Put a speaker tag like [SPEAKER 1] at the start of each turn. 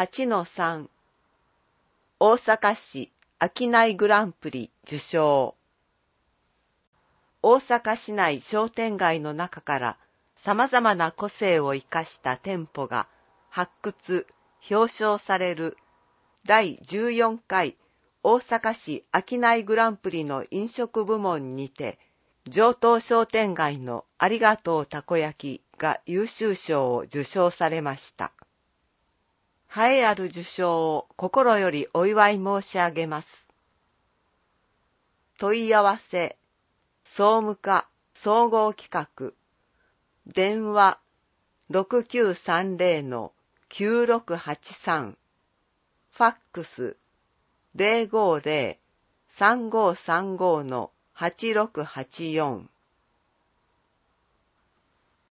[SPEAKER 1] 8-3 大阪市商いグランプリ受賞。大阪市内商店街の中から様々な個性を生かした店舗が発掘、表彰される第14回大阪市商いグランプリの飲食部門にて、城東商店街のありがとうたこ焼きが優秀賞を受賞されました。栄えある受賞を心よりお祝い申し上げます。問い合わせ、総務課総合企画、電話 6930-9683、ファックス 050-3535-8684